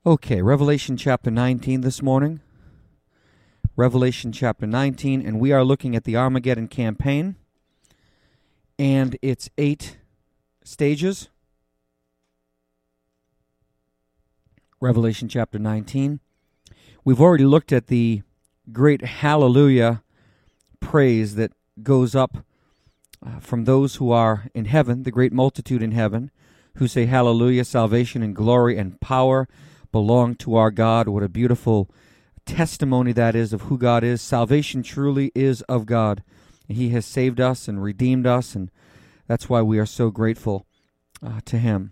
Okay, Revelation chapter 19 this morning. Revelation chapter 19, and we are looking at the Armageddon campaign and its 8 stages. Revelation chapter 19. We've already looked at the great hallelujah praise that goes up from those who are in heaven, the great multitude in heaven, who say hallelujah, salvation and glory and power belong to our God. What a beautiful testimony that is of who God is. Salvation truly is of God. He has saved us and redeemed us, and that's why we are so grateful to Him.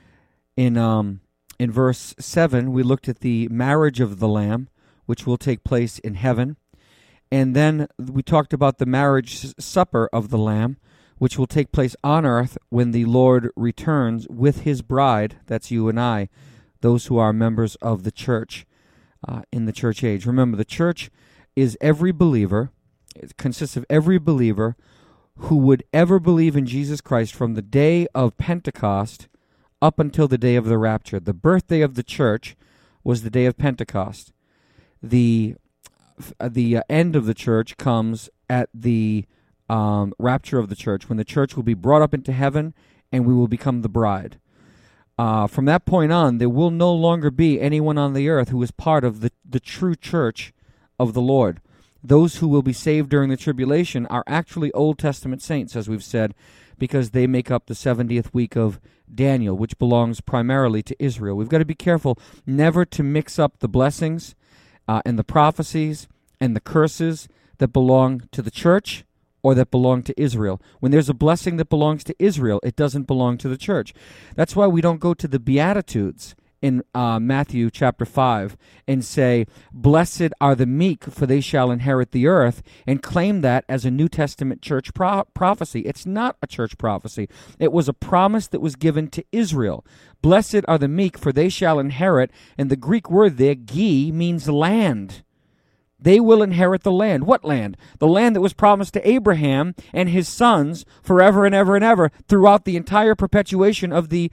In verse 7, we looked at the marriage of the Lamb, which will take place in heaven. And then we talked about the marriage supper of the Lamb, which will take place on earth when the Lord returns with His bride, that's you and I, those who are members of the church in the church age. Remember, the church is every believer. It consists of every believer who would ever believe in Jesus Christ from the day of Pentecost up until the day of the rapture. The birthday of the church was the day of Pentecost. The end of the church comes at the rapture of the church, when the church will be brought up into heaven and we will become the bride. From that point on, there will no longer be anyone on the earth who is part of the true church of the Lord. Those who will be saved during the tribulation are actually Old Testament saints, as we've said, because they make up the 70th week of Daniel, which belongs primarily to Israel. We've got to be careful never to mix up the blessings and the prophecies and the curses that belong to the church or that belong to Israel. When there's a blessing that belongs to Israel, it doesn't belong to the church. That's why we don't go to the Beatitudes in Matthew chapter 5 and say, "Blessed are the meek, for they shall inherit the earth," and claim that as a New Testament church prophecy. It's not a church prophecy. It was a promise that was given to Israel. Blessed are the meek, for they shall inherit, and the Greek word there, gi, means land. They will inherit the land. What land? The land that was promised to Abraham and his sons forever and ever and ever throughout the entire perpetuation of the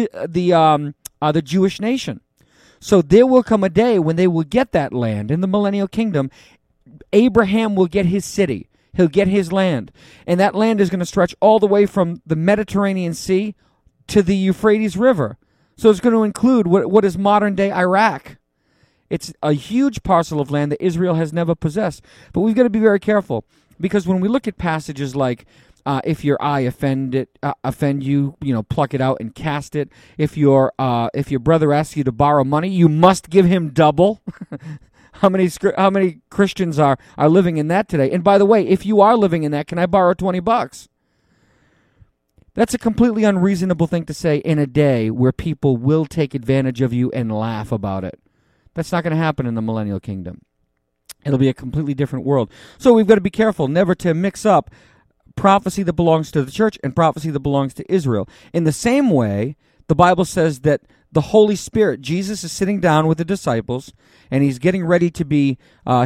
Jewish nation. So there will come a day when they will get that land in the millennial kingdom. Abraham will get his city. He'll get his land. And that land is going to stretch all the way from the Mediterranean Sea to the Euphrates River. So it's going to include what is modern-day Iraq. It's a huge parcel of land that Israel has never possessed. But we've got to be very careful, because when we look at passages like, if your eye offend you, pluck it out and cast it. If your brother asks you to borrow money, you must give him double. How many Christians are living in that today? And by the way, if you are living in that, can I borrow $20? That's a completely unreasonable thing to say in a day where people will take advantage of you and laugh about it. That's not going to happen in the millennial kingdom. It'll be a completely different world. So we've got to be careful never to mix up prophecy that belongs to the church and prophecy that belongs to Israel. In the same way, the Bible says that the Holy Spirit, Jesus is sitting down with the disciples, and he's getting ready to be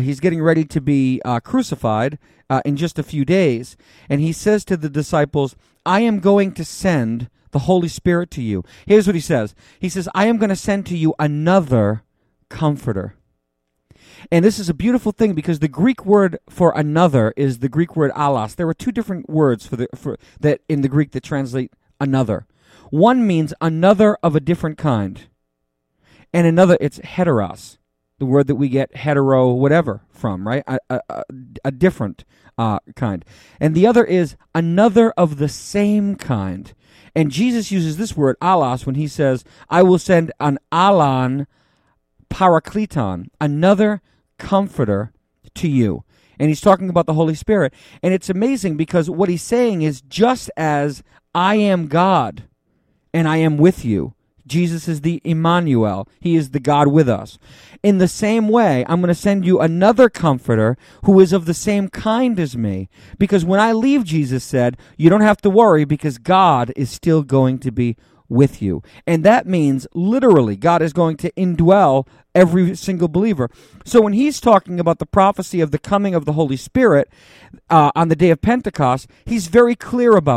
crucified in just a few days. And he says to the disciples, "I am going to send the Holy Spirit to you." Here's what he says. He says, "I am going to send to you another Comforter." And this is a beautiful thing, because the Greek word for another is the Greek word allos. There are 2 different words for that in the Greek that translate another. One means another of a different kind, and another, it's heteros, the word that we get hetero whatever from, right? A different kind. And the other is another of the same kind. And Jesus uses this word allos when he says, "I will send an alon parakleton," another comforter to you. And he's talking about the Holy Spirit. And it's amazing, because what he's saying is, just as I am God and I am with you, Jesus is the Emmanuel. He is the God with us. In the same way, I'm going to send you another comforter who is of the same kind as me. Because when I leave, Jesus said, you don't have to worry, because God is still going to be with you. And that means literally God is going to indwell every single believer. So when he's talking about the prophecy of the coming of the Holy Spirit on the day of Pentecost, he's very clear about it.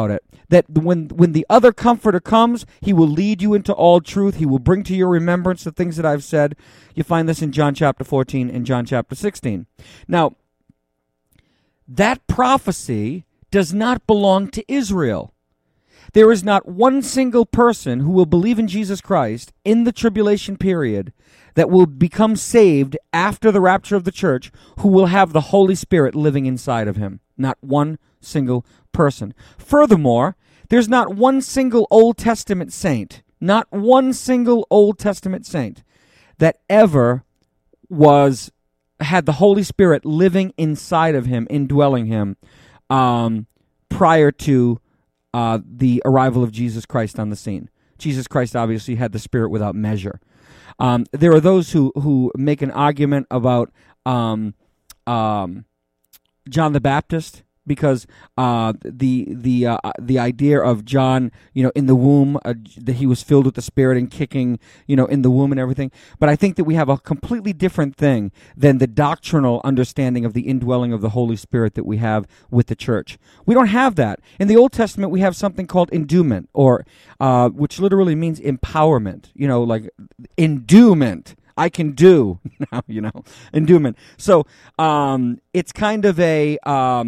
that when the other Comforter comes, he will lead you into all truth. He will bring to your remembrance the things that I've said. You find this in John chapter 14 and John chapter 16. Now, that prophecy does not belong to Israel. There is not one single person who will believe in Jesus Christ in the tribulation period that will become saved after the rapture of the church who will have the Holy Spirit living inside of him. Not one single person. Furthermore, there's not one single Old Testament saint, not one single Old Testament saint that ever had the Holy Spirit living inside of him, indwelling him, prior to the arrival of Jesus Christ on the scene. Jesus Christ obviously had the Spirit without measure. There are those who make an argument about John the Baptist, because the idea of John, in the womb, that he was filled with the Spirit and kicking, in the womb and everything. But I think that we have a completely different thing than the doctrinal understanding of the indwelling of the Holy Spirit that we have with the church. We don't have that. In the Old Testament, we have something called endowment, or which literally means empowerment. Like endowment. I can do now, endowment. So it's kind of a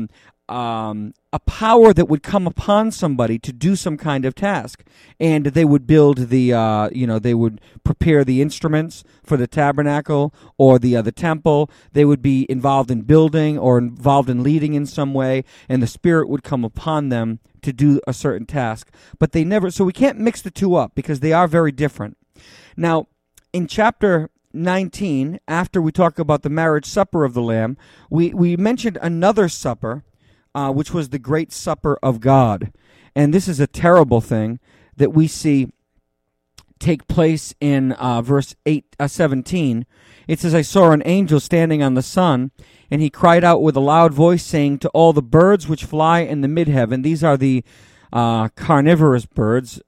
power that would come upon somebody to do some kind of task, and they would build they would prepare the instruments for the tabernacle or the temple. They would be involved in building or involved in leading in some way, and the Spirit would come upon them to do a certain task. But they never. So we can't mix the two up because they are very different. Now, in chapter 19, after we talk about the marriage supper of the Lamb, we mentioned another supper, which was the great supper of God. And this is a terrible thing that we see take place in verse 17. It says, I saw an angel standing on the sun, and he cried out with a loud voice, saying to all the birds which fly in the midheaven, these are the carnivorous birds,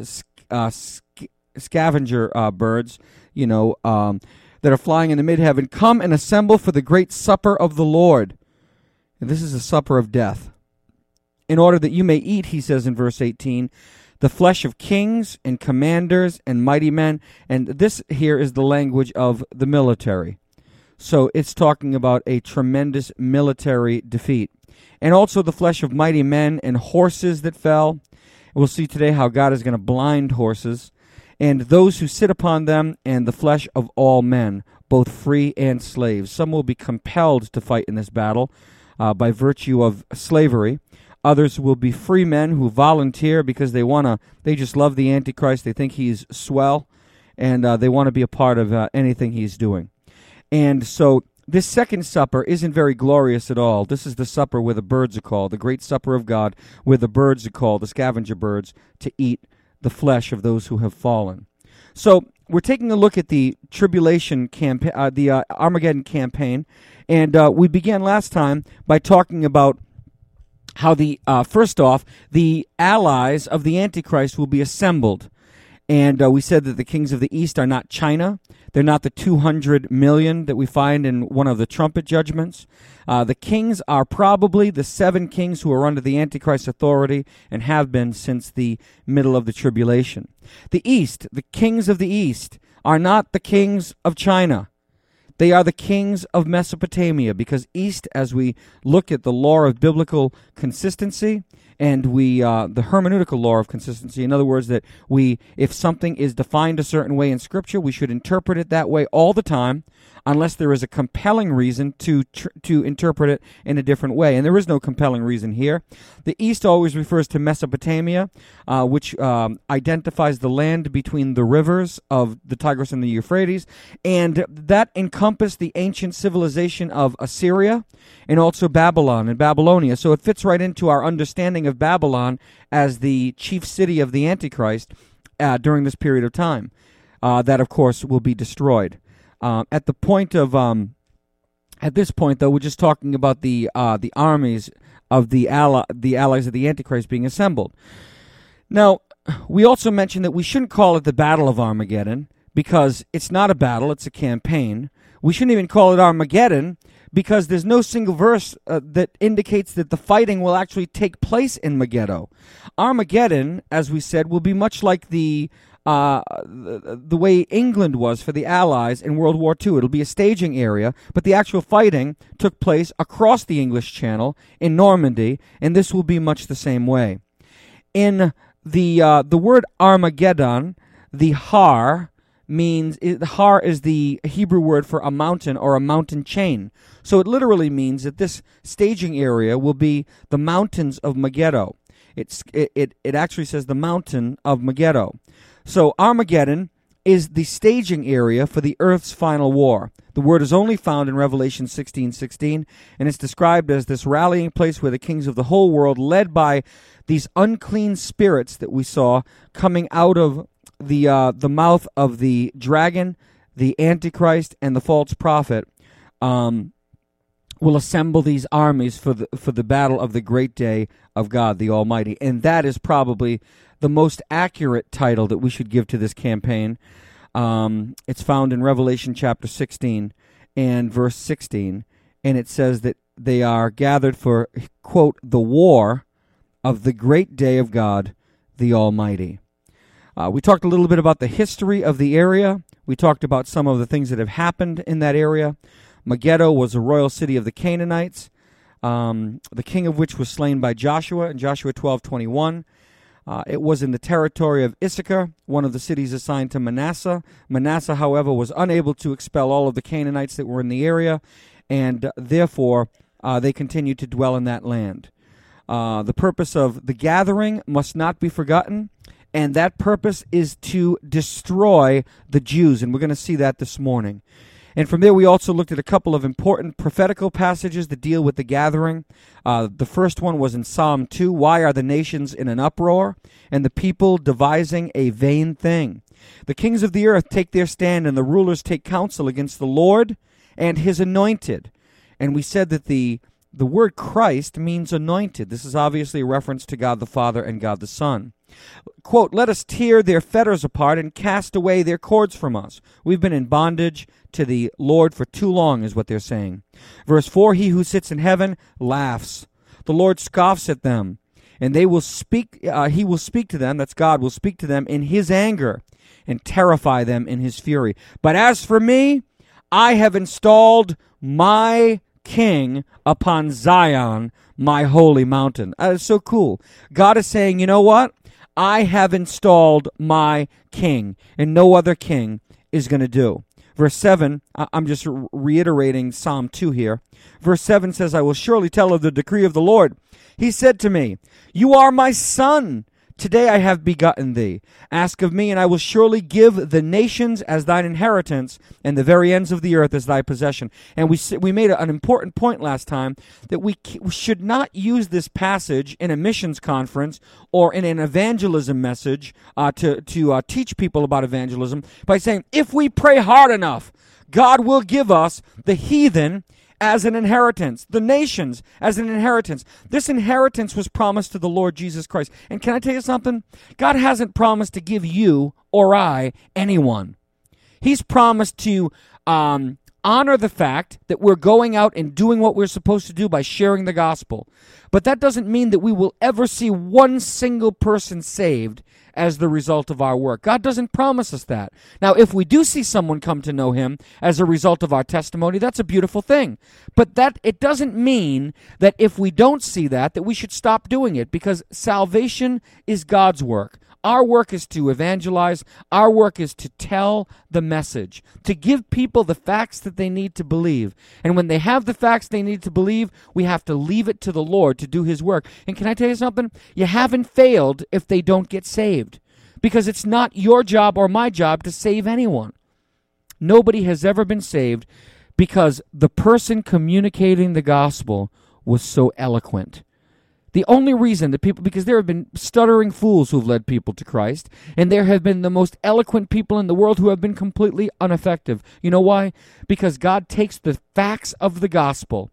scavenger birds, that are flying in the midheaven, come and assemble for the great supper of the Lord. And this is a supper of death. In order that you may eat, he says in verse 18, the flesh of kings and commanders and mighty men. And this here is the language of the military. So it's talking about a tremendous military defeat. And also the flesh of mighty men and horses that fell. We'll see today how God is going to blind horses. And those who sit upon them, and the flesh of all men, both free and slaves. Some will be compelled to fight in this battle by virtue of slavery. Others will be free men who volunteer because they just love the Antichrist. They think he's swell, and they want to be a part of anything he's doing. And so this second supper isn't very glorious at all. This is the supper where the birds are called, the great supper of God, where the birds are called, the scavenger birds, to eat the flesh of those who have fallen. So we're taking a look at the tribulation campaign, the Armageddon campaign, and we began last time by talking about how first off, the allies of the Antichrist will be assembled. And we said that the kings of the east are not China. They're not the 200 million that we find in one of the trumpet judgments. The kings are probably the 7 kings who are under the Antichrist authority and have been since the middle of the tribulation. The east, the kings of the east, are not the kings of China. They are the kings of Mesopotamia, because east, as we look at the law of biblical consistency, and the hermeneutical law of consistency, in other words, that if something is defined a certain way in Scripture, we should interpret it that way all the time, unless there is a compelling reason to interpret it in a different way. And there is no compelling reason here. The east always refers to Mesopotamia, which identifies the land between the rivers of the Tigris and the Euphrates, and that encompassed the ancient civilization of Assyria and also Babylon and Babylonia. So it fits right into our understanding of Babylon as the chief city of the Antichrist during this period of time. That, of course, will be destroyed. At this point, though, we're just talking about the armies of the allies of the Antichrist being assembled. Now, we also mentioned that we shouldn't call it the Battle of Armageddon, because it's not a battle; it's a campaign. We shouldn't even call it Armageddon, because there's no single verse that indicates that the fighting will actually take place in Megiddo. Armageddon, as we said, will be much like the way England was for the Allies in World War II. It'll be a staging area, but the actual fighting took place across the English Channel in Normandy, and this will be much the same way. In the word Armageddon, the har is the Hebrew word for a mountain or a mountain chain. So it literally means that this staging area will be the mountains of Megiddo. It actually says the mountain of Megiddo. So Armageddon is the staging area for the earth's final war. The word is only found in Revelation 16:16, and it's described as this rallying place where the kings of the whole world, led by these unclean spirits that we saw coming out of the mouth of the dragon, the Antichrist, and the false prophet, will assemble these armies for the battle of the great day of God the Almighty. And that is probably the most accurate title that we should give to this campaign. It's found in Revelation chapter 16 and verse 16, and it says that they are gathered for, quote, the war of the great day of God the Almighty. We talked a little bit about the history of the area. We talked about some of the things that have happened in that area. Megiddo was a royal city of the Canaanites, the king of which was slain by Joshua in Joshua 12:21. It was in the territory of Issachar, one of the cities assigned to Manasseh. Manasseh, however, was unable to expel all of the Canaanites that were in the area, and therefore they continued to dwell in that land. The purpose of the gathering must not be forgotten, and that purpose is to destroy the Jews, and we're going to see that this morning. And from there, we also looked at a couple of important prophetical passages that deal with the gathering. The first one was in Psalm 2, "Why are the nations in an uproar, and the people devising a vain thing? The kings of the earth take their stand, and the rulers take counsel against the Lord and his anointed." And we said that the word Christ means anointed. This is obviously a reference to God the Father and God the Son. Quote, "Let us tear their fetters apart and cast away their cords from us. We've been in bondage to the Lord for too long," is what they're saying. Verse 4, "He who sits in heaven laughs. The Lord scoffs at them, and they will speak. He will speak to them," that's God, "will speak to them in his anger and terrify them in his fury. But as for me, I have installed my king upon Zion, my holy mountain." That is so cool. God is saying, you know what? I have installed my king, and no other king is going to do. Verse 7, I'm just reiterating Psalm 2 here. Verse 7 says, "I will surely tell of the decree of the Lord. He said to me, you are my son. Today I have begotten thee. Ask of me, and I will surely give the nations as thine inheritance, and the very ends of the earth as thy possession." And we made an important point last time, that we should not use this passage in a missions conference or in an evangelism message to teach people about evangelism by saying, if we pray hard enough, God will give us the heathen as an inheritance, the nations as an inheritance. This inheritance was promised to the Lord Jesus Christ. And can I tell you something? God hasn't promised to give you or I anyone. He's promised to honor the fact that we're going out and doing what we're supposed to do by sharing the gospel. But that doesn't mean that we will ever see one single person saved as the result of our work. God doesn't promise us that. Now, if we do see someone come to know him as a result of our testimony, that's a beautiful thing. But that it doesn't mean that if we don't see that we should stop doing it, because salvation is God's work. Our work is to evangelize. Our work is to tell the message, to give people the facts that they need to believe. And when they have the facts they need to believe, we have to leave it to the Lord to do his work. And can I tell you something? You haven't failed if they don't get saved, because it's not your job or my job to save anyone. Nobody has ever been saved because the person communicating the gospel was so eloquent. The only reason that people, because there have been stuttering fools who've led people to Christ, and there have been the most eloquent people in the world who have been completely ineffective. You know why? Because God takes the facts of the gospel,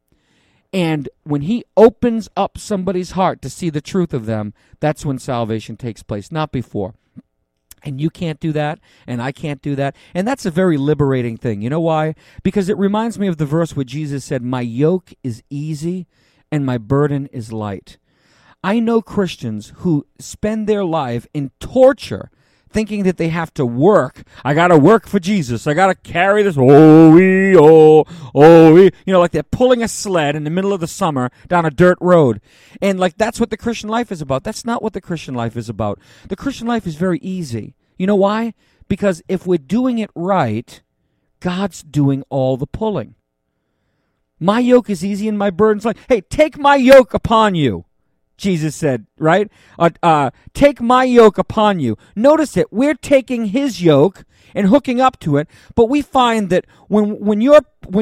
and when he opens up somebody's heart to see the truth of them, that's when salvation takes place, not before. And you can't do that, and I can't do that. And that's a very liberating thing. You know why? Because it reminds me of the verse where Jesus said, my yoke is easy and my burden is light. I know Christians who spend their life in torture, thinking that they have to work. I got to work for Jesus. I got to carry this. Like they're pulling a sled in the middle of the summer down a dirt road. And like that's what the Christian life is about. That's not what the Christian life is about. The Christian life is very easy. You know why? Because if we're doing it right, God's doing all the pulling. My yoke is easy and my burden's light. Hey, take my yoke upon you. Jesus said, right? Take my yoke upon you. Notice it. We're taking his yoke and hooking up to it, but we find that when you're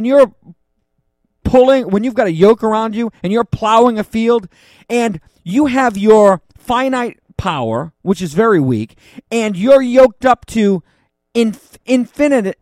pulling, when you've got a yoke around you and you're plowing a field and you have your finite power, which is very weak, and you're yoked up to infinite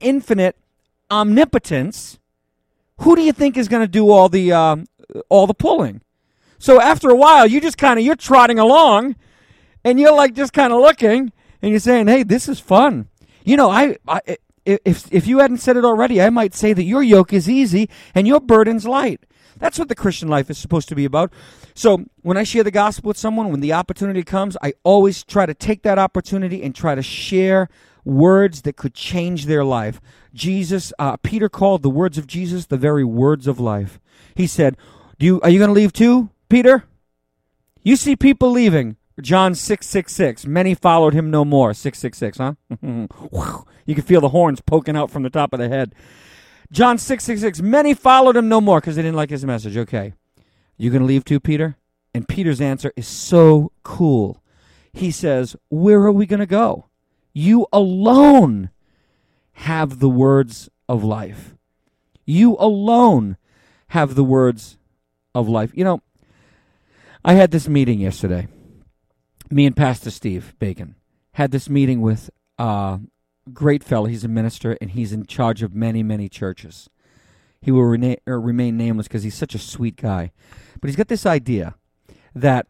omnipotence, who do you think is going to do all the pulling? So after a while, you're trotting along, and you're like just kind of looking, and you're saying, "Hey, this is fun." You know, if you hadn't said it already, I might say that your yoke is easy and your burden's light. That's what the Christian life is supposed to be about. So when I share the gospel with someone, when the opportunity comes, I always try to take that opportunity and try to share words that could change their life. Peter called the words of Jesus the very words of life. He said, are you going to leave too, Peter? You see people leaving. John 6:66. Many followed him no more. 666, huh? You can feel the horns poking out from the top of the head. John 6:66. Many followed him no more because they didn't like his message. Okay. You going to leave too, Peter? And Peter's answer is so cool. He says, where are we going to go? You alone have the words of life. You alone have the words of life. You know, I had this meeting yesterday. Me and Pastor Steve Bacon had this meeting with a great fellow. He's a minister, and he's in charge of many, many churches. He will remain nameless because he's such a sweet guy. But he's got this idea that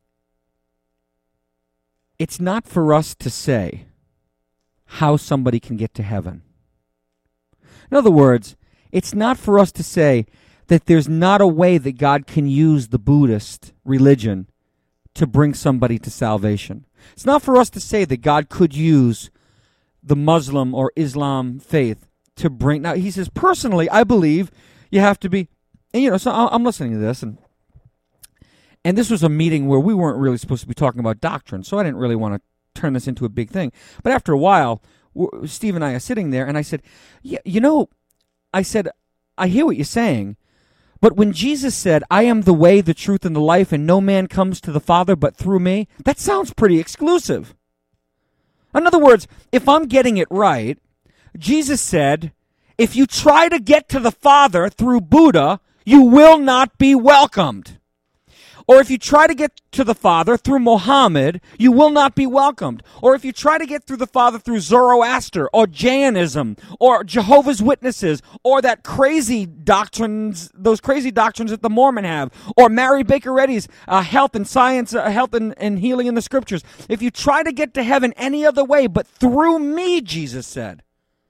it's not for us to say how somebody can get to heaven. In other words, it's not for us to say that there's not a way that God can use the Buddhist religion to bring somebody to salvation. It's not for us to say that God could use the Muslim or Islam faith to bring... Now, he says, personally, I believe you have to be... And, so I'm listening to this, and this was a meeting where we weren't really supposed to be talking about doctrine, so I didn't really want to turn this into a big thing. But after a while, Steve and I are sitting there, and I said, I hear what you're saying, but when Jesus said, I am the way, the truth, and the life, and no man comes to the Father but through me, that sounds pretty exclusive. In other words, if I'm getting it right, Jesus said, if you try to get to the Father through Buddha, you will not be welcomed. Or if you try to get to the Father through Muhammad, you will not be welcomed. Or if you try to get through the Father through Zoroaster or Jainism or Jehovah's Witnesses or that crazy doctrines, those crazy doctrines that the Mormon have, or Mary Baker Eddy's health and science, health and healing in the scriptures. If you try to get to heaven any other way but through me, Jesus said,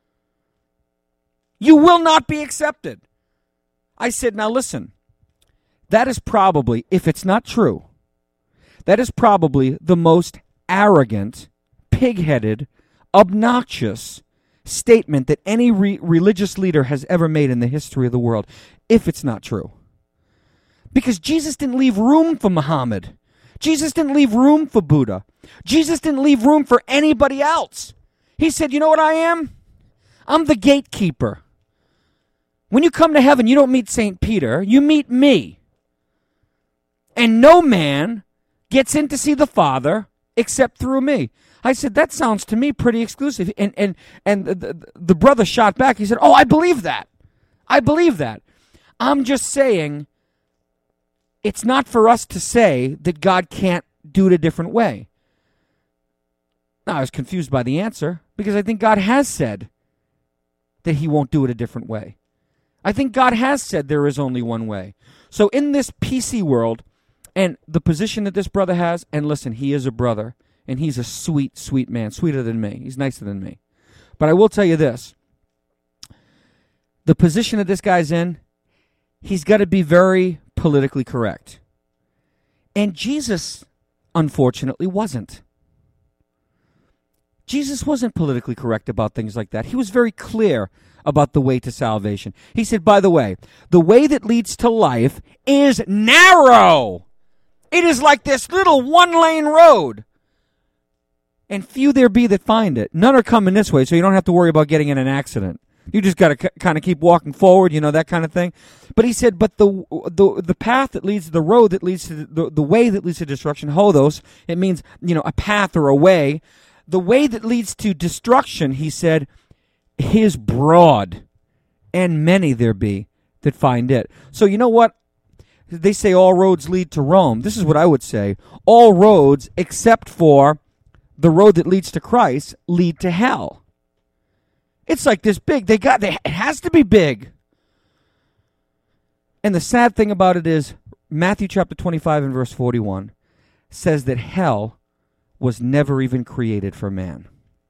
you will not be accepted. I said, now listen. That is probably, if it's not true, that is probably the most arrogant, pig-headed, obnoxious statement that any religious leader has ever made in the history of the world, if it's not true. Because Jesus didn't leave room for Muhammad. Jesus didn't leave room for Buddha. Jesus didn't leave room for anybody else. He said, you know what I am? I'm the gatekeeper. When you come to heaven, you don't meet St. Peter, you meet me. And no man gets in to see the Father except through me. I said, that sounds to me pretty exclusive. And the brother shot back. He said, oh, I believe that. I believe that. I'm just saying it's not for us to say that God can't do it a different way. Now, I was confused by the answer because I think God has said that he won't do it a different way. I think God has said there is only one way. So in this PC world, and the position that this brother has, and listen, he is a brother, And he's a sweet, sweet man, sweeter than me. He's nicer than me. But I will tell you this. The position that this guy's in, he's got to be very politically correct. And Jesus, unfortunately, wasn't. Jesus wasn't politically correct about things like that. He was very clear about the way to salvation. He said, by the way that leads to life is narrow. It is like this little one-lane road. And few there be that find it. None are coming this way, so you don't have to worry about getting in an accident. You just got to kind of keep walking forward, that kind of thing. But he said, but the path that leads to the road that leads to the way that leads to destruction, hodos, it means, a path or a way. The way that leads to destruction, he said, is broad, and many there be that find it. So you know what? They say all roads lead to Rome. This is what I would say. All roads, except for the road that leads to Christ, lead to hell. It's like this big. It has to be big. And the sad thing about it is, Matthew chapter 25 and verse 41 says that hell was never even created for man.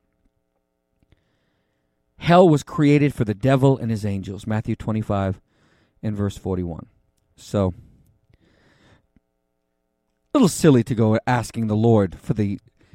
Hell was created for the devil and his angels. Matthew 25 and verse 41. So, a little silly to go asking the Lord for the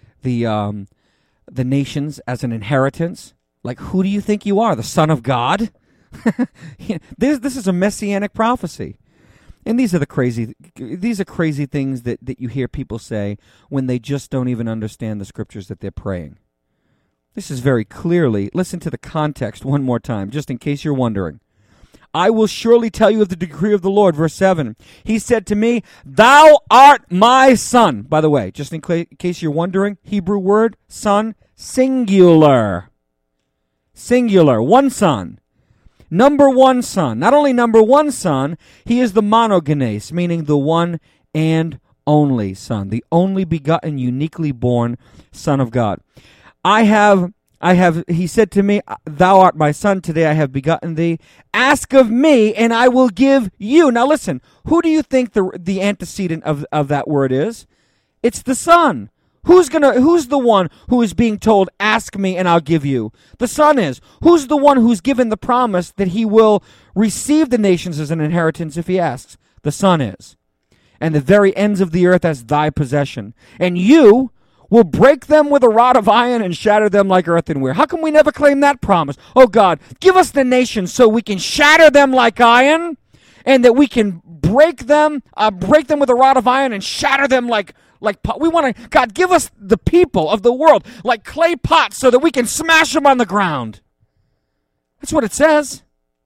nations as an inheritance. Like, who do you think you are, the Son of God? This is a messianic prophecy. And these are crazy things that you hear people say when they just don't even understand the scriptures that they're praying. This is very clearly, listen to the context one more time, just in case you're wondering. I will surely tell you of the decree of the Lord, verse 7. He said to me, thou art my son. By the way, just in case you're wondering, Hebrew word, son, singular. Singular, one son. Number one son. Not only number one son, he is the monogenes, meaning the one and only son, the only begotten, uniquely born Son of God. He said to me, thou art my son, today I have begotten thee. Ask of me, and I will give you. Now listen, who do you think the antecedent of that word is? It's the Son. Who's the one who is being told, ask me and I'll give you? The Son is. Who's the one who's given the promise that he will receive the nations as an inheritance if he asks? The Son is. And the very ends of the earth as thy possession. And you will break them with a rod of iron and shatter them like earthenware. How come we never claim that promise? Oh God, give us the nations so we can shatter them like iron, and that we can break them with a rod of iron and shatter them like we want to. God, give us the people of the world like clay pots so that we can smash them on the ground. That's what it says.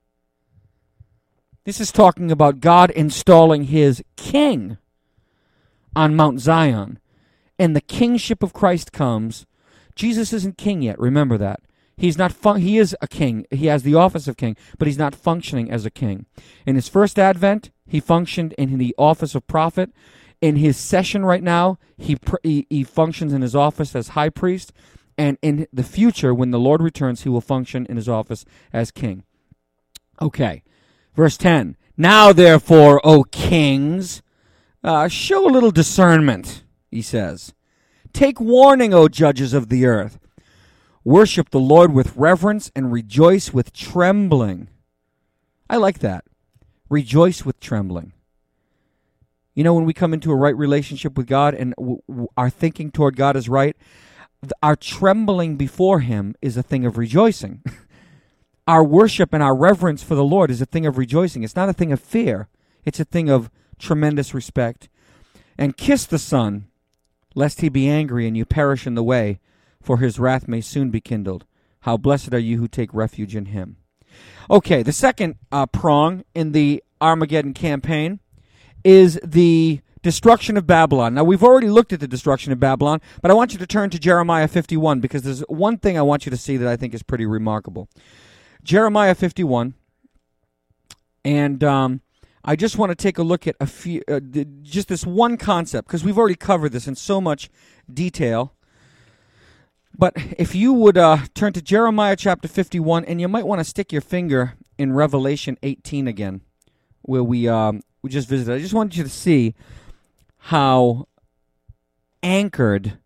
This is talking about God installing his king on Mount Zion. And the kingship of Christ comes. Jesus isn't king yet. Remember that. He's not. He is a king. He has the office of king, but he's not functioning as a king. In his first advent, he functioned in the office of prophet. In his session right now, he functions in his office as high priest. And in the future, when the Lord returns, he will function in his office as king. Okay, verse 10. Now, therefore, O kings, show a little discernment. He says, take warning, O judges of the earth. Worship the Lord with reverence and rejoice with trembling. I like that. Rejoice with trembling. You know, when we come into a right relationship with God and our thinking toward God is right, our trembling before him is a thing of rejoicing. Our worship and our reverence for the Lord is a thing of rejoicing. It's not a thing of fear. It's a thing of tremendous respect. And kiss the Son, lest he be angry and you perish in the way, for his wrath may soon be kindled. How blessed are you who take refuge in him. Okay, the second prong in the Armageddon campaign is the destruction of Babylon. Now, we've already looked at the destruction of Babylon, but I want you to turn to Jeremiah 51, because there's one thing I want you to see that I think is pretty remarkable. Jeremiah 51, and I just want to take a look at a few, just this one concept, because we've already covered this in so much detail. But if you would turn to Jeremiah chapter 51, and you might want to stick your finger in Revelation 18 again, where we just visited. I just wanted you to see how anchored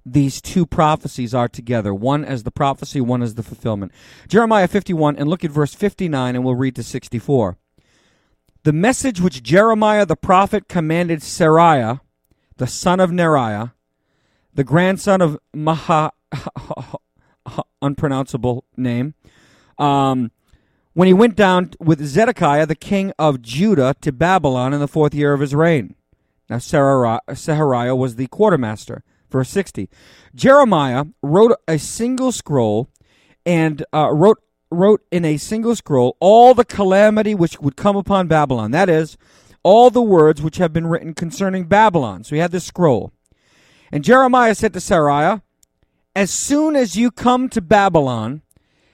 these two prophecies are together. One as the prophecy, one as the fulfillment. Jeremiah 51, and look at verse 59, and we'll read to 64. The message which Jeremiah the prophet commanded Seraiah, the son of Neriah, the grandson of unpronounceable name, when he went down with Zedekiah, the king of Judah, to Babylon in the 4th year of his reign. Now Sehariah was the quartermaster. Verse 60. Jeremiah wrote a single scroll and wrote in a single scroll all the calamity which would come upon Babylon. That is, all the words which have been written concerning Babylon. So he had this scroll. And Jeremiah said to Seraiah, as soon as you come to Babylon,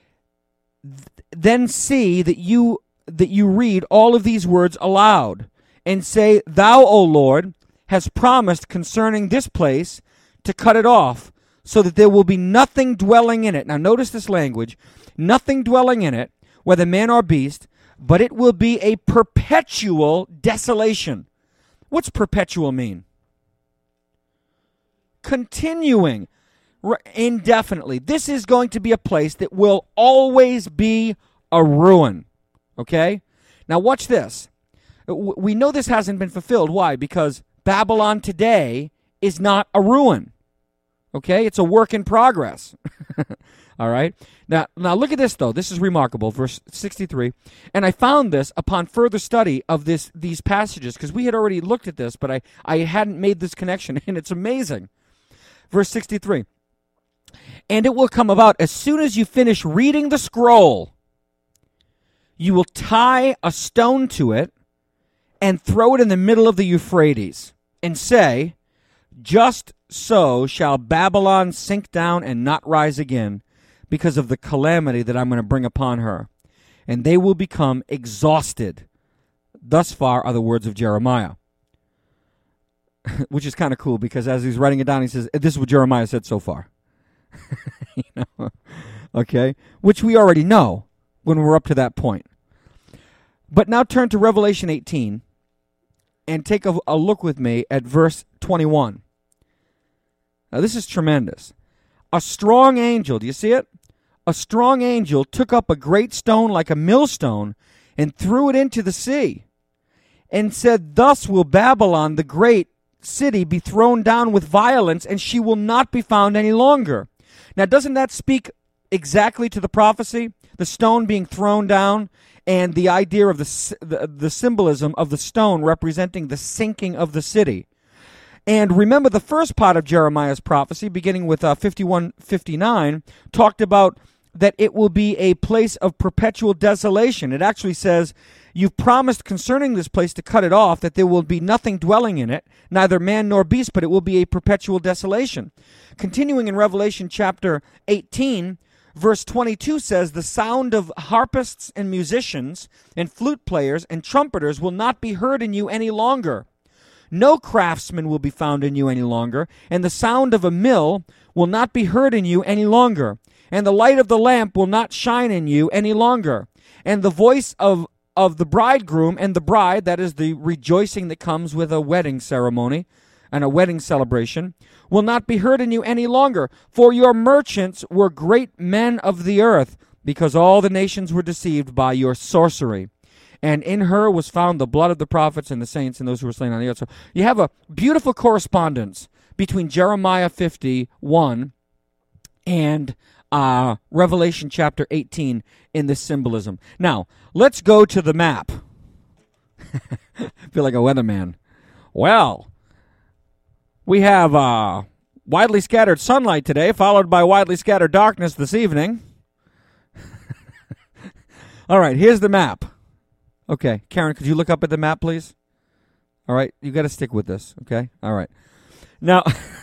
then see that you read all of these words aloud, and say, Thou, O Lord, hast promised concerning this place to cut it off, so that there will be nothing dwelling in it. Now notice this language, nothing dwelling in it, whether man or beast, but it will be a perpetual desolation. What's perpetual mean? Continuing indefinitely. This is going to be a place that will always be a ruin. Okay? Now watch this. We know this hasn't been fulfilled. Why? Because Babylon today is not a ruin. Okay? It's a work in progress. All right? Now look at this, though. This is remarkable. Verse 63. And I found this upon further study of these passages, because we had already looked at this, but I hadn't made this connection, and it's amazing. Verse 63. And it will come about as soon as you finish reading the scroll, you will tie a stone to it and throw it in the middle of the Euphrates, and say, just so shall Babylon sink down and not rise again, because of the calamity that I'm going to bring upon her. And they will become exhausted. Thus far are the words of Jeremiah. Which is kind of cool, because as he's writing it down, he says, this is what Jeremiah said so far. Okay? Which we already know when we're up to that point. But now turn to Revelation 18 and take a look with me at verse 21. Now this is tremendous. A strong angel, do you see it? A strong angel took up a great stone like a millstone and threw it into the sea, and said, thus will Babylon the great city be thrown down with violence, and she will not be found any longer. Now doesn't that speak exactly to the prophecy? The stone being thrown down, and the idea of the symbolism of the stone representing the sinking of the city. And remember, the first part of Jeremiah's prophecy, beginning with 51:59, talked about that it will be a place of perpetual desolation. It actually says, you've promised concerning this place to cut it off, that there will be nothing dwelling in it, neither man nor beast, but it will be a perpetual desolation. Continuing in Revelation chapter 18, verse 22 says, the sound of harpists and musicians and flute players and trumpeters will not be heard in you any longer. No craftsman will be found in you any longer, and the sound of a mill will not be heard in you any longer, and the light of the lamp will not shine in you any longer, and the voice of the bridegroom and the bride, that is the rejoicing that comes with a wedding ceremony and a wedding celebration, will not be heard in you any longer. For your merchants were great men of the earth, because all the nations were deceived by your sorcery. And in her was found the blood of the prophets and the saints and those who were slain on the earth. So you have a beautiful correspondence between Jeremiah 51 and Revelation chapter 18 in this symbolism. Now, let's go to the map. I feel like a weatherman. Well, we have widely scattered sunlight today, followed by widely scattered darkness this evening. All right, here's the map. Okay, Karen, could you look up at the map, please? All right, you got to stick with this, okay? All right. Now,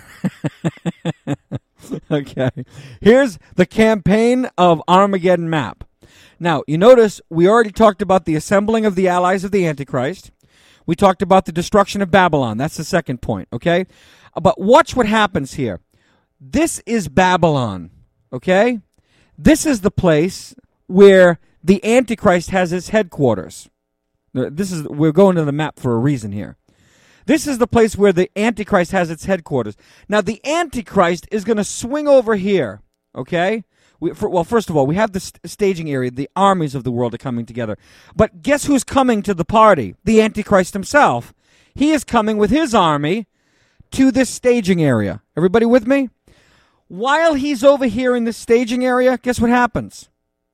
okay, here's the campaign of Armageddon map. Now, you notice we already talked about the assembling of the allies of the Antichrist. We talked about the destruction of Babylon. That's the second point, okay? But watch what happens here. This is Babylon, okay? This is the place where the Antichrist has his headquarters. We're going to the map for a reason here. This is the place where the Antichrist has its headquarters. Now, the Antichrist is going to swing over here, okay? First of all, we have the staging area. The armies of the world are coming together. But guess who's coming to the party? The Antichrist himself. He is coming with his army to this staging area. Everybody with me? While he's over here in this staging area, guess what happens?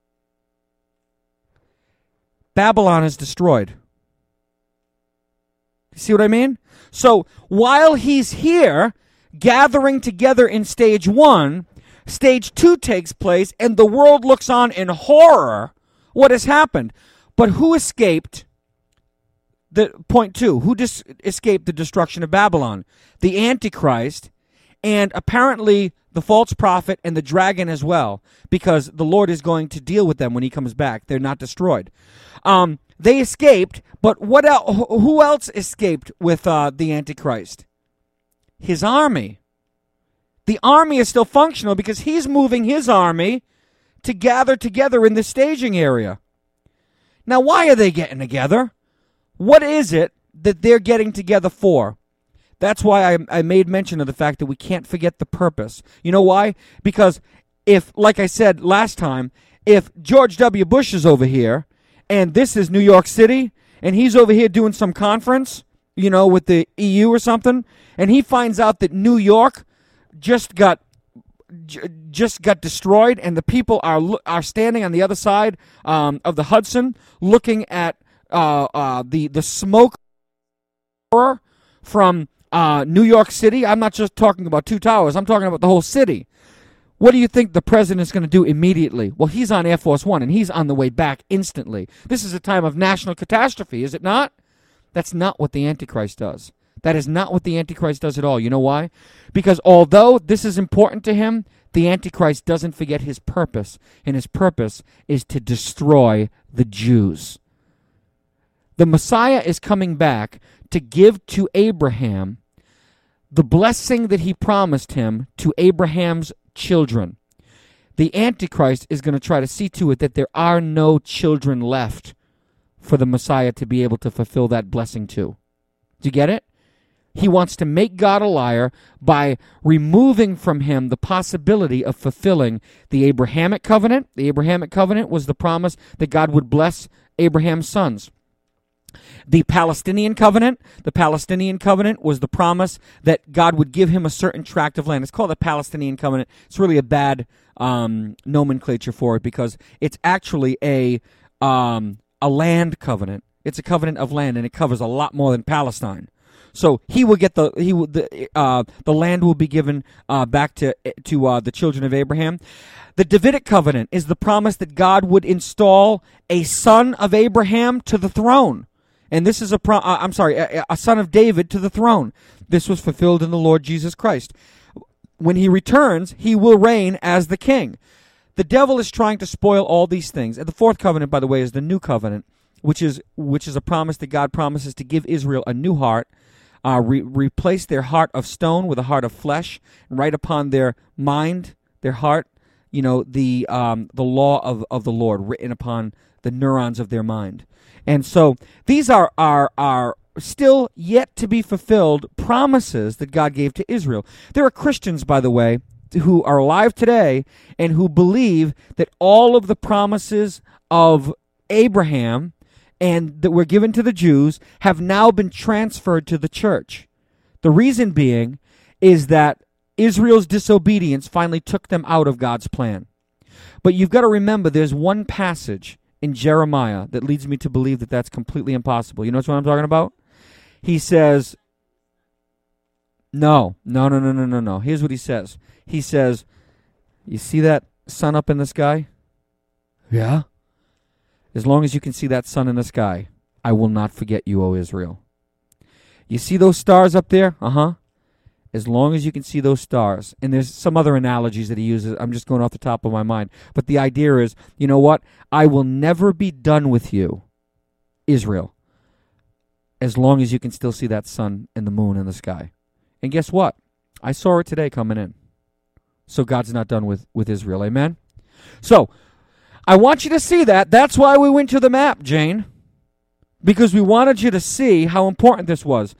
Babylon is destroyed. You see what I mean? So while he's here gathering together in stage 1, stage 2 takes place, and the world looks on in horror what has happened. But who escaped? Point 2, who escaped the destruction of Babylon? The Antichrist, and apparently the false prophet and the dragon as well, because the Lord is going to deal with them when he comes back. They're not destroyed. They escaped, but what else? Who else escaped with the Antichrist? His army. The army is still functional because he's moving his army to gather together in the staging area. Now, why are they getting together? What is it that they're getting together for? That's why I made mention of the fact that we can't forget the purpose. You know why? Because if, like I said last time, if George W. Bush is over here, and this is New York City, and he's over here doing some conference, with the EU or something, and he finds out that New York just got destroyed, and the people are standing on the other side of the Hudson, looking at the smoke from New York City. I'm not just talking about 2 towers. I'm talking about the whole city. What do you think the president is going to do immediately? Well, he's on Air Force One, and he's on the way back instantly. This is a time of national catastrophe, is it not? That's not what the Antichrist does. That is not what the Antichrist does at all. You know why? Because although this is important to him, the Antichrist doesn't forget his purpose, and his purpose is to destroy the Jews. The Messiah is coming back to give to Abraham the blessing that he promised him to Abraham's children. The Antichrist is going to try to see to it that there are no children left for the Messiah to be able to fulfill that blessing to. Do you get it? He wants to make God a liar by removing from him the possibility of fulfilling the Abrahamic covenant. The Abrahamic covenant was the promise that God would bless Abraham's sons. The Palestinian covenant was the promise that God would give him a certain tract of land. It's called the Palestinian covenant. It's really a bad nomenclature for it because it's actually a land covenant. It's a covenant of land, and it covers a lot more than Palestine. So he will get the land will be given back to the children of Abraham. The Davidic covenant is the promise that God would install a son of Abraham to the throne. And this is a son of David to the throne. This was fulfilled in the Lord Jesus Christ. When he returns, he will reign as the king. The devil is trying to spoil all these things. And the fourth covenant, by the way, is the new covenant, which is a promise that God promises to give Israel a new heart, replace their heart of stone with a heart of flesh, and write upon their mind, their heart, the law of the Lord written upon the neurons of their mind. And so these are still yet to be fulfilled promises that God gave to Israel. There are Christians, by the way, who are alive today and who believe that all of the promises of Abraham and that were given to the Jews have now been transferred to the church. The reason being is that Israel's disobedience finally took them out of God's plan. But you've got to remember there's one passage in Jeremiah that leads me to believe that that's completely impossible. You know what I'm talking about? He says, no. Here's what he says. He says, you see that sun up in the sky? Yeah. As long as you can see that sun in the sky, I will not forget you, O Israel. You see those stars up there? As long as you can see those stars. And there's some other analogies that he uses. I'm just going off the top of my mind. But the idea is, you know what? I will never be done with you, Israel, as long as you can still see that sun and the moon in the sky. And guess what? I saw it today coming in. So God's not done with Israel. Amen? So, I want you to see that. That's why we went to the map, Jane. Because we wanted you to see how important this was.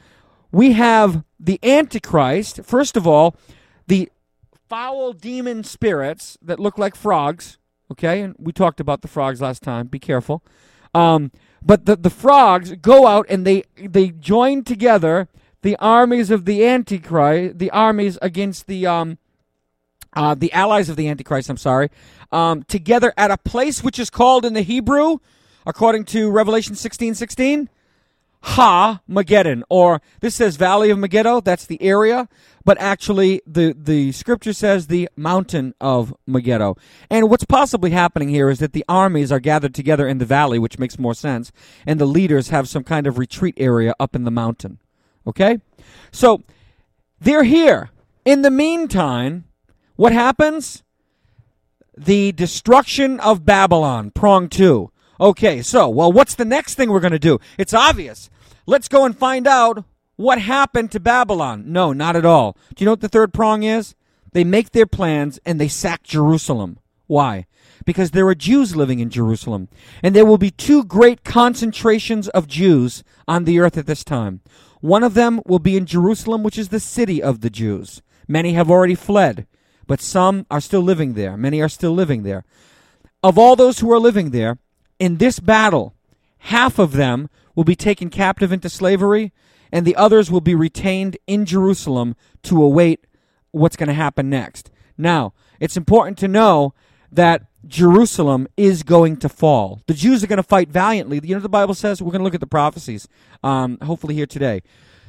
we have the Antichrist. First of all, the foul demon spirits that look like frogs. Okay, and we talked about the frogs last time. Be careful. But the frogs go out and they join together the armies of the Antichrist, the armies against the allies of the Antichrist, together at a place which is called in the Hebrew, according to Revelation 16:16, Ha-Mageddon, or this says Valley of Megiddo, that's the area, but actually the scripture says the mountain of Megiddo. And what's possibly happening here is that the armies are gathered together in the valley, which makes more sense, and the leaders have some kind of retreat area up in the mountain. Okay? So, they're here. In the meantime, what happens? The destruction of Babylon, prong 2. Okay, so, what's the next thing we're going to do? It's obvious. Let's go and find out what happened to Babylon. No, not at all. Do you know what the third prong is? They make their plans and they sack Jerusalem. Why? Because there are Jews living in Jerusalem. And there will be 2 great concentrations of Jews on the earth at this time. One of them will be in Jerusalem, which is the city of the Jews. Many have already fled, but some are still living there. Many are still living there. Of all those who are living there, in this battle, half of them will be taken captive into slavery, and the others will be retained in Jerusalem to await what's going to happen next. Now, it's important to know that Jerusalem is going to fall. The Jews are going to fight valiantly. You know what the Bible says? We're going to look at the prophecies, hopefully here today.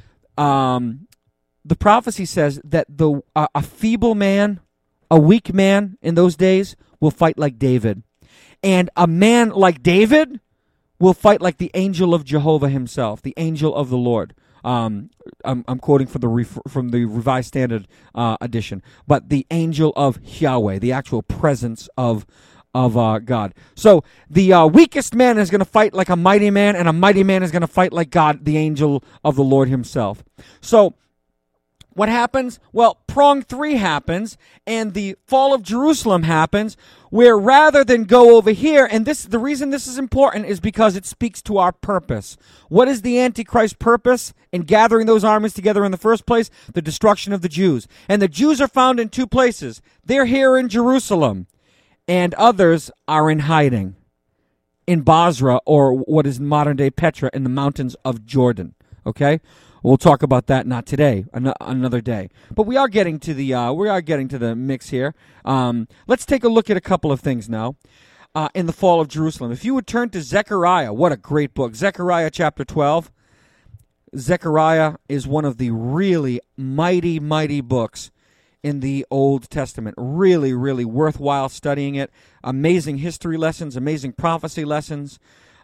The prophecy says that a feeble man, a weak man in those days will fight like David. And a man like David will fight like the angel of Jehovah himself, the angel of the Lord. I'm quoting from the Revised Standard Edition, but the angel of Yahweh, the actual presence of God. So the weakest man is going to fight like a mighty man, and a mighty man is going to fight like God, the angel of the Lord himself. So what happens? Well, prong 3 happens, and the fall of Jerusalem happens, where rather than go over here, and the reason this is important is because it speaks to our purpose. What is the Antichrist's purpose in gathering those armies together in the first place? The destruction of the Jews. And the Jews are found in 2 places. They're here in Jerusalem, and others are in hiding in Basra, or what is modern-day Petra, in the mountains of Jordan. Okay? We'll talk about that not today, another day. But we are getting to the mix here. Let's take a look at a couple of things now in the fall of Jerusalem. If you would turn to Zechariah, what a great book. Zechariah chapter 12. Zechariah is one of the really mighty, mighty books in the Old Testament. Really, really worthwhile studying it. Amazing history lessons, amazing prophecy lessons.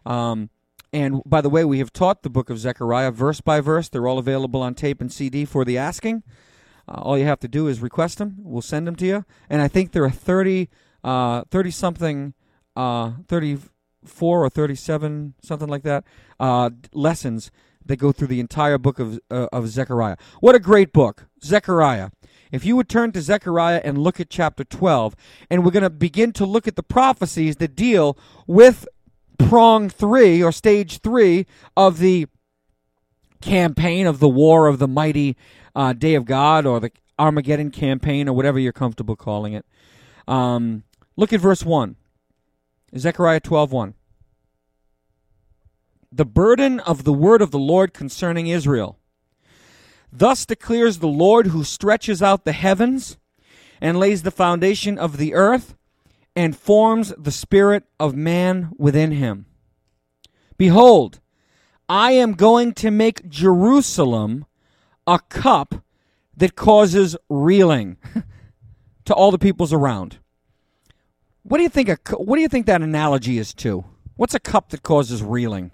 And by the way, we have taught the book of Zechariah verse by verse. They're all available on tape and CD for the asking. All you have to do is request them. We'll send them to you. And I think there are 30-something, 34 or 37, something like that, lessons that go through the entire book of Zechariah. What a great book, Zechariah. If you would turn to Zechariah and look at chapter 12, and we're going to begin to look at the prophecies that deal with prong 3 or stage 3 of the campaign of the war of the mighty day of God, or the Armageddon campaign, or whatever you're comfortable calling it. Look at verse 1. Zechariah 12:1. The burden of the word of the Lord concerning Israel. Thus declares the Lord, who stretches out the heavens and lays the foundation of the earth, and forms the spirit of man within him. Behold, I am going to make Jerusalem a cup that causes reeling to all the peoples around. What do you think that analogy is to? What's a cup that causes reeling?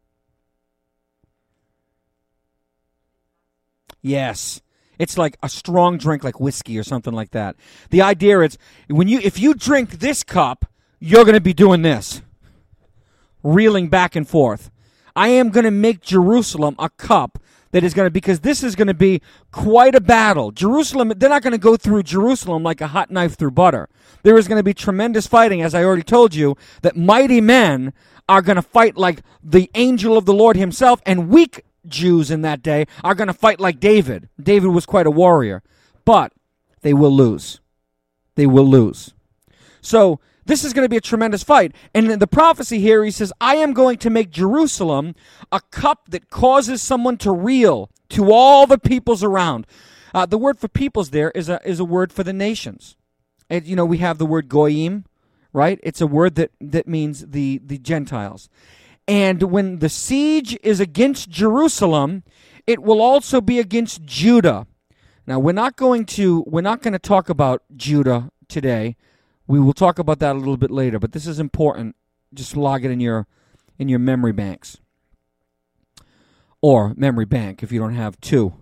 Yes. It's like a strong drink like whiskey or something like that. The idea is, if you drink this cup, you're going to be doing this. Reeling back and forth. I am going to make Jerusalem a cup that is going to, because this is going to be quite a battle. Jerusalem, they're not going to go through Jerusalem like a hot knife through butter. There is going to be tremendous fighting, as I already told you, that mighty men are going to fight like the angel of the Lord himself, and weak Jews in that day are going to fight like David. David was quite a warrior. But they will lose. They will lose. So this is going to be a tremendous fight. And in the prophecy here, he says, I am going to make Jerusalem a cup that causes someone to reel to all the peoples around. The word for peoples there is a word for the nations. And, we have the word goyim, right? It's a word that means the Gentiles. And when the siege is against Jerusalem, it will also be against Judah. Now, we're not going to talk about Judah today. We will talk about that a little bit later, but this is important. Just log it in your memory banks. Or memory bank if you don't have two.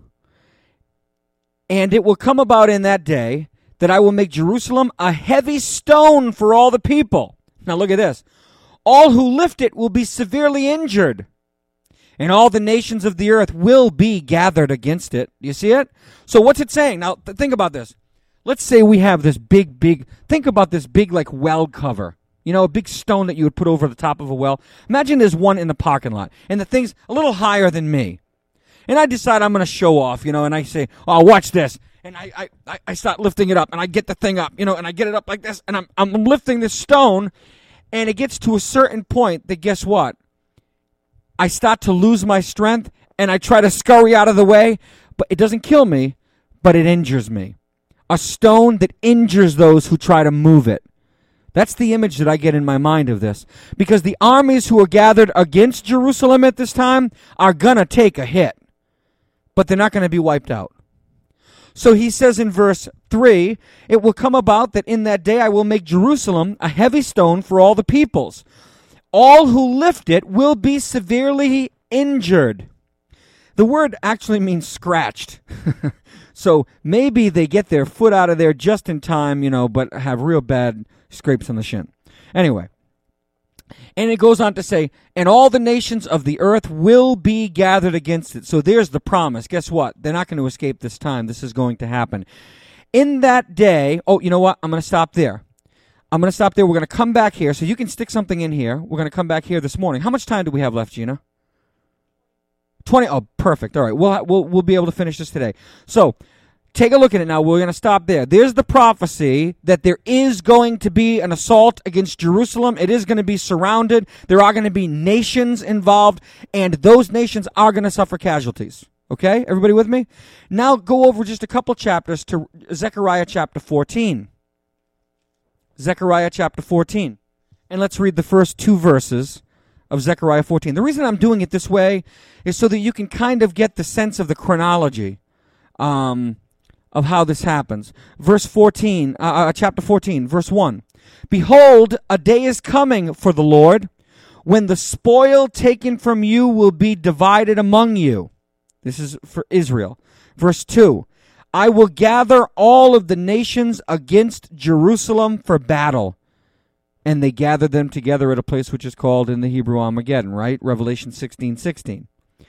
And it will come about in that day that I will make Jerusalem a heavy stone for all the people. Now look at this. All who lift it will be severely injured, and all the nations of the earth will be gathered against it. Do you see it? So what's it saying? Now think about this. Let's say we have this big, think about this big like well cover. A big stone that you would put over the top of a well. Imagine there's one in the parking lot, and the thing's a little higher than me. And I decide I'm going to show off, and I say, oh, watch this. And I start lifting it up, and I get the thing up, and I get it up like this, and I'm lifting this stone, and it gets to a certain point that, guess what? I start to lose my strength, and I try to scurry out of the way, but it doesn't kill me, but it injures me. A stone that injures those who try to move it. That's the image that I get in my mind of this. Because the armies who are gathered against Jerusalem at this time are going to take a hit. But they're not going to be wiped out. So he says in verse 3, it will come about that in that day I will make Jerusalem a heavy stone for all the peoples. All who lift it will be severely injured. The word actually means scratched. So maybe they get their foot out of there just in time, but have real bad scrapes on the shin. Anyway, and it goes on to say, and all the nations of the earth will be gathered against it. So there's the promise. Guess what? They're not going to escape this time. This is going to happen. In that day, you know what? I'm going to stop there. We're going to come back here. So you can stick something in here. We're going to come back here this morning. How much time do we have left, Gina? 20. Oh, perfect. All right. We'll be able to finish this today. So take a look at it now. We're going to stop there. There's the prophecy that there is going to be an assault against Jerusalem. It is going to be surrounded. There are going to be nations involved, and those nations are going to suffer casualties. Okay? Everybody with me? Now go over just a couple chapters to Zechariah chapter 14. Zechariah chapter 14. And let's read the first two verses of Zechariah 14. The reason I'm doing it this way is so that you can kind of get the sense of the chronology of how this happens. Verse 14, chapter 14, verse 1. Behold, a day is coming for the Lord when the spoil taken from you will be divided among you. This is for Israel. Verse 2. I will gather all of the nations against Jerusalem for battle. And they gathered them together at a place which is called in the Hebrew Armageddon, right? Revelation 16:16.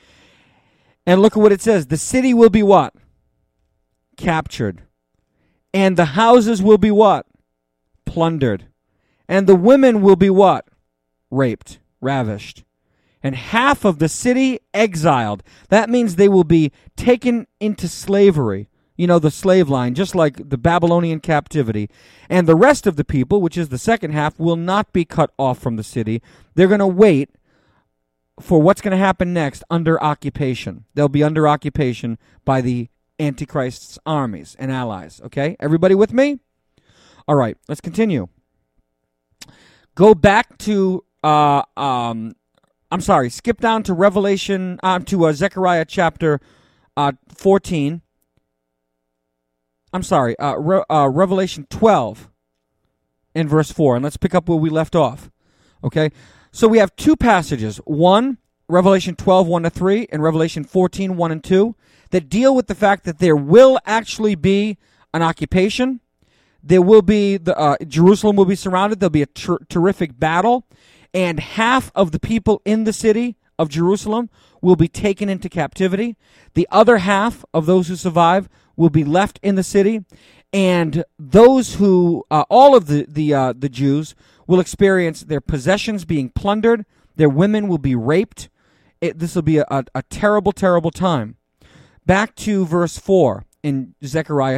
And look at what it says. The city will be what? Captured. And the houses will be what? Plundered. And the women will be what? Raped, ravished. And half of the city exiled. That means they will be taken into slavery. The slave line, just like the Babylonian captivity. And the rest of the people, which is the second half, will not be cut off from the city. They're going to wait for what's going to happen next under occupation. They'll be under occupation by the Antichrist's armies and allies. Okay? Everybody with me? All right, let's continue. Go back to, skip down to Revelation, to Zechariah chapter 14. Revelation 12 and verse 4. And let's pick up where we left off. Okay? So we have two passages. One, Revelation 12, 1-3, and Revelation 14, 1 and 2, that deal with the fact that there will actually be an occupation. There will be, Jerusalem will be surrounded. There'll be a terrific battle. And half of the people in the city of Jerusalem will be taken into captivity. The other half of those who survive will be left in the city, and those who, all of the Jews will experience their possessions being plundered, their women will be raped, this will be a terrible, terrible time. Back to verse 4 in Zechariah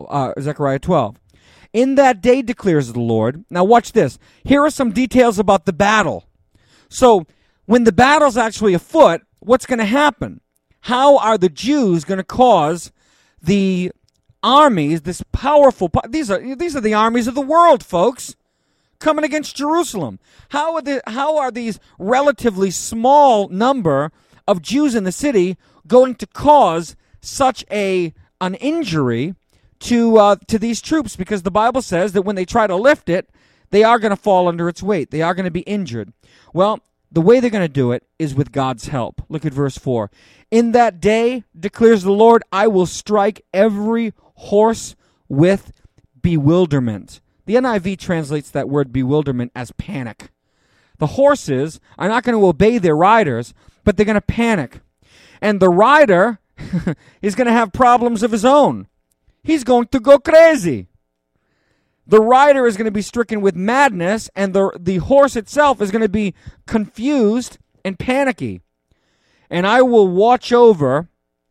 12. In that day, declares the Lord. Now watch this. Here are some details about the battle. So when the battle's actually afoot, what's going to happen? How are the Jews going to cause the armies, this powerful, these are the armies of the world, folks, coming against Jerusalem? How are these relatively small number of Jews in the city going to cause such an injury to these troops? Because the Bible says that when they try to lift it, they are going to fall under its weight. They are going to be injured. Well, the way they're going to do it is with God's help. Look at verse 4. In that day, declares the Lord, I will strike every horse with bewilderment. The NIV translates that word bewilderment as panic. The horses are not going to obey their riders, but they're going to panic. And the rider is going to have problems of his own. He's going to go crazy. The rider is going to be stricken with madness, and the horse itself is going to be confused and panicky. And I will watch over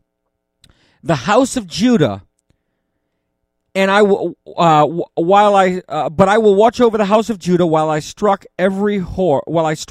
the house of Judah, and I will but I will watch over the house of Judah while I strike every horse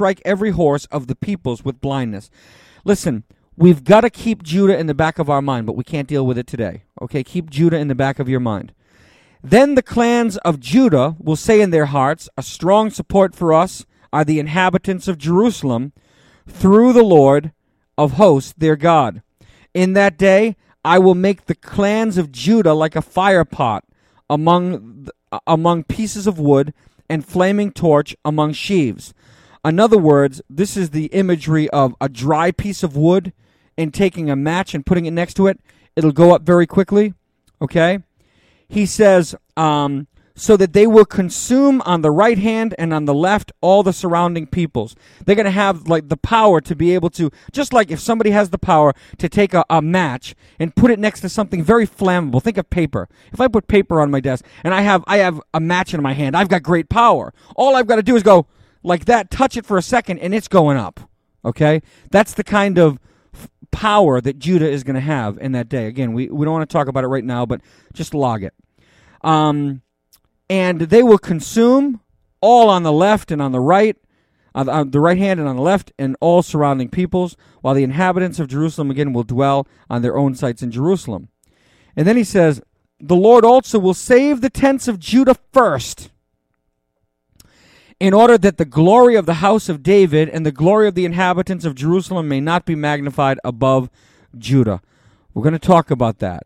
of the peoples with blindness. Listen, we've got to keep Judah in the back of our mind, but we can't deal with it today. Okay, keep Judah in the back of your mind. Then the clans of Judah will say in their hearts, a strong support for us are the inhabitants of Jerusalem through the Lord of hosts, their God. In that day, I will make the clans of Judah like a fire pot among pieces of wood and flaming torch among sheaves. In other words, this is the imagery of a dry piece of wood and taking a match and putting it next to it. It'll go up very quickly, okay? He says, so that they will consume on the right hand and on the left all the surrounding peoples. They're going to have like the power to be able to, just like if somebody has the power to take a match and put it next to something very flammable. Think of paper. If I put paper on my desk and I have a match in my hand, I've got great power. All I've got to do is go like that, touch it for a second, and it's going up. Okay? That's the kind of power that Judah is going to have in that day. Again, we don't want to talk about it right now, but just log it. And they will consume all on the left and on the right, on the right hand and on the left, and all surrounding peoples, while the inhabitants of Jerusalem again will dwell on their own sites in Jerusalem. And then he says, the Lord also will save the tents of Judah first, in order that the glory of the house of David and the glory of the inhabitants of Jerusalem may not be magnified above Judah. We're going to talk about that.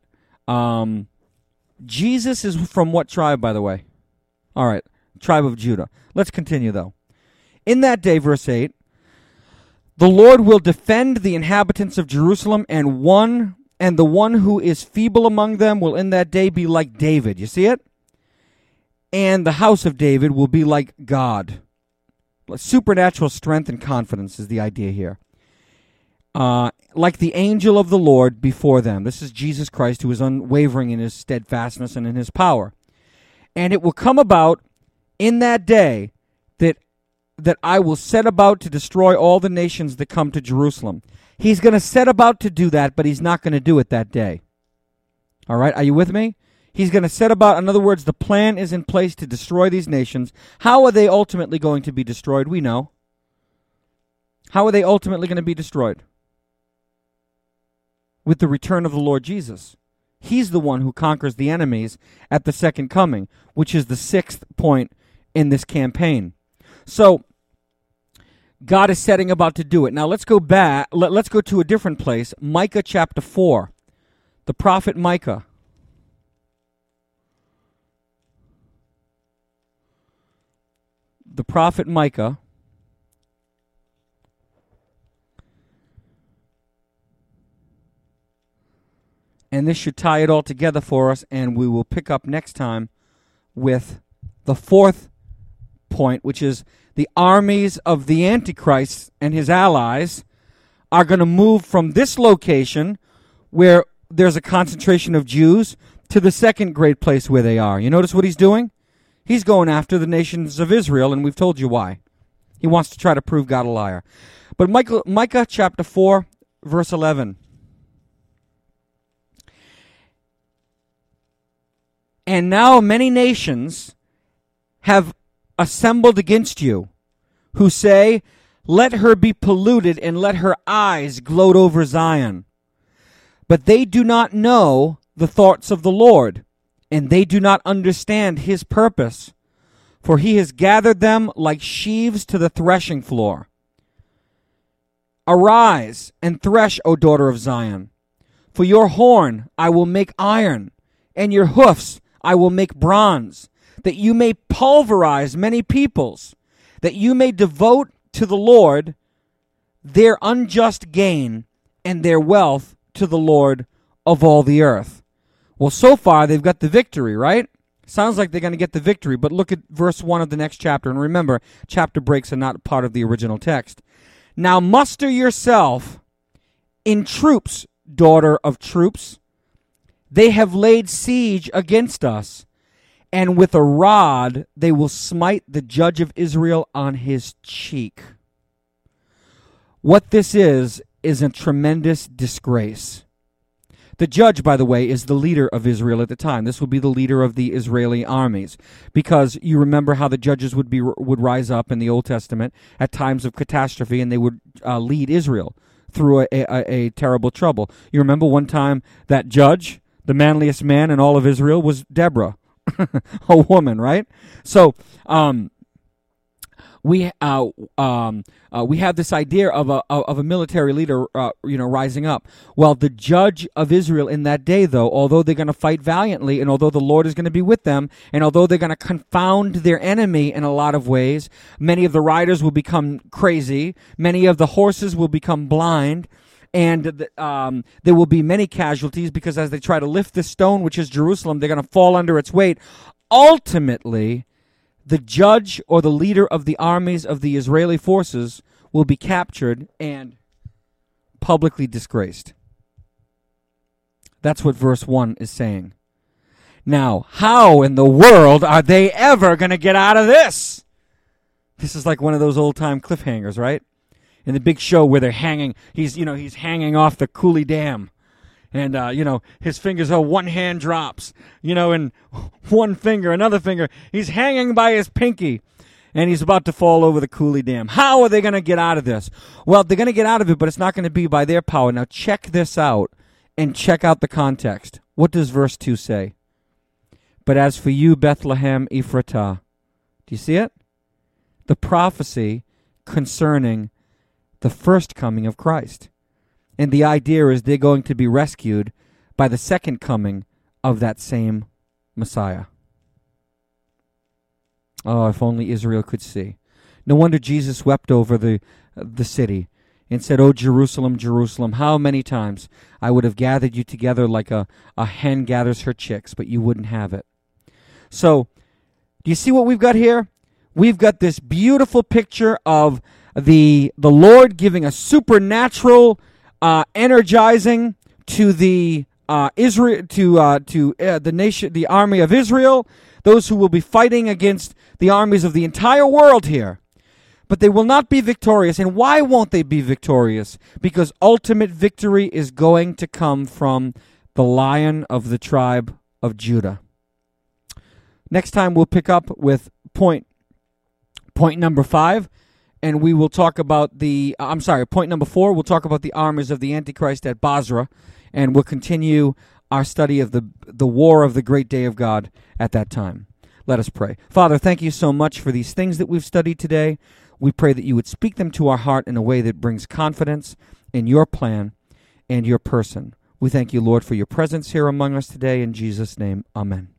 Jesus is from what tribe, by the way? All right, tribe of Judah. Let's continue, though. In that day, verse 8, the Lord will defend the inhabitants of Jerusalem, and the one who is feeble among them will in that day be like David. You see it? And the house of David will be like God. Supernatural strength and confidence is the idea here. Like the angel of the Lord before them. This is Jesus Christ, who is unwavering in his steadfastness and in his power. And it will come about in that day that I will set about to destroy all the nations that come to Jerusalem. He's going to set about to do that, but he's not going to do it that day. All right, are you with me? He's going to set about, in other words, the plan is in place to destroy these nations. How are they ultimately going to be destroyed? We know. How are they ultimately going to be destroyed? With the return of the Lord Jesus. He's the one who conquers the enemies at the second coming, which is the sixth point in this campaign. So, God is setting about to do it. Now, let's go back. Let's go to a different place. Micah chapter 4. The prophet Micah. The prophet Micah. And this should tie it all together for us, and we will pick up next time with the fourth point, which is the armies of the Antichrist and his allies are going to move from this location where there's a concentration of Jews to the second great place where they are. You notice what he's doing? He's going after the nations of Israel, and we've told you why. He wants to try to prove God a liar. But Micah chapter 4, verse 11. And now many nations have assembled against you, who say, let her be polluted and let her eyes gloat over Zion. But they do not know the thoughts of the Lord, and they do not understand his purpose. For he has gathered them like sheaves to the threshing floor. Arise and thresh, O daughter of Zion. For your horn I will make iron, and your hoofs I will make bronze, that you may pulverize many peoples, that you may devote to the Lord their unjust gain, and their wealth to the Lord of all the earth. Well, so far they've got the victory, right? Sounds like they're going to get the victory, but look at verse 1 of the next chapter. And remember, chapter breaks are not part of the original text. Now muster yourself in troops, daughter of troops. They have laid siege against us, and with a rod they will smite the judge of Israel on his cheek. What this is a tremendous disgrace. The judge, by the way, is the leader of Israel at the time. This would be the leader of the Israeli armies, because you remember how the judges would rise up in the Old Testament at times of catastrophe, and they would lead Israel through a terrible trouble. You remember one time that judge, the manliest man in all of Israel, was Deborah, a woman, right? So we have this idea of a military leader, rising up. Well, the judge of Israel in that day, though, although they're going to fight valiantly, and although the Lord is going to be with them, and although they're going to confound their enemy in a lot of ways, many of the riders will become crazy, many of the horses will become blind, and there will be many casualties, because as they try to lift this stone, which is Jerusalem, they're going to fall under its weight. Ultimately, the judge or the leader of the armies of the Israeli forces will be captured and publicly disgraced. That's what verse 1 is saying. Now, how in the world are they ever going to get out of this? This is like one of those old-time cliffhangers, right? In the big show where they're hanging, he's hanging off the Cooley Dam. And, his fingers, one hand drops, and one finger, another finger. He's hanging by his pinky, and he's about to fall over the Cooley Dam. How are they going to get out of this? Well, they're going to get out of it, but it's not going to be by their power. Now, check this out, and check out the context. What does verse 2 say? But as for you, Bethlehem Ephratah, do you see it? The prophecy concerning the first coming of Christ. And the idea is they're going to be rescued by the second coming of that same Messiah. Oh, if only Israel could see. No wonder Jesus wept over the city and said, "Oh, Jerusalem, Jerusalem, how many times I would have gathered you together like a hen gathers her chicks, but you wouldn't have it." So, do you see what we've got here? We've got this beautiful picture of the Lord giving a supernatural energizing to the Israel, to the nation, the army of Israel, those who will be fighting against the armies of the entire world here. But they will not be victorious. And why won't they be victorious? Because ultimate victory is going to come from the Lion of the tribe of Judah. Next time we'll pick up with point number 5. And we will talk about point number 4, we'll talk about the armies of the Antichrist at Basra, and we'll continue our study of the war of the great day of God at that time. Let us pray. Father, thank you so much for these things that we've studied today. We pray that you would speak them to our heart in a way that brings confidence in your plan and your person. We thank you, Lord, for your presence here among us today. In Jesus' name, amen.